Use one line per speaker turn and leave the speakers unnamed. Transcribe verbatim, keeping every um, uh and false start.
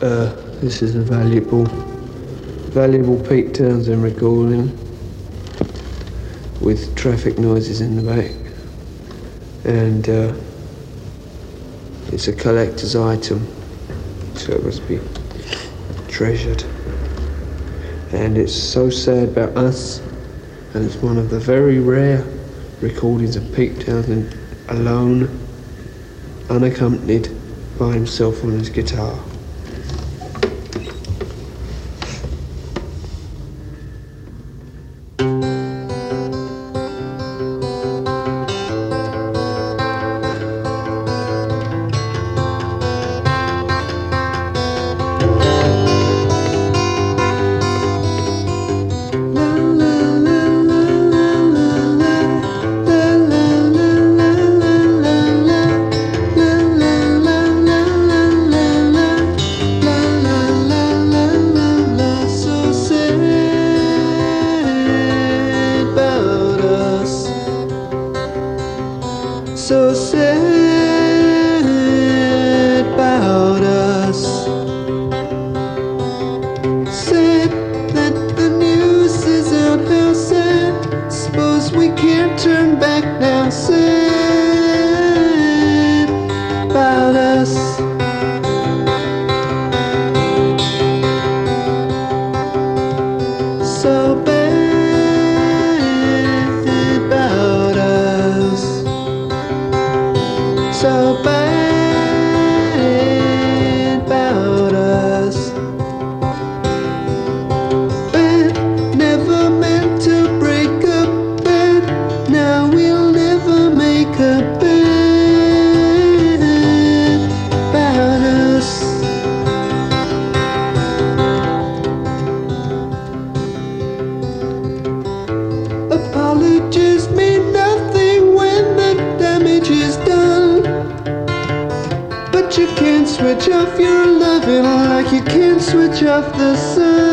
Uh, this is a valuable, valuable Pete Townsend recording with traffic noises in the back, and uh, it's a collector's item, so it must be treasured. And it's So Sad About Us, and it's one of the very rare recordings of Pete Townsend alone, unaccompanied by himself on his guitar. So sad about us. Sad that the news is out, how sad. Suppose we can't turn back now. Sad about us. So bad about us. So bad about us. Bad, never meant to break up. Bad, now we'll never make a bed about us. Apologies mean nothing when the damage is done. But you can't switch off your loving like you can't switch off the sun.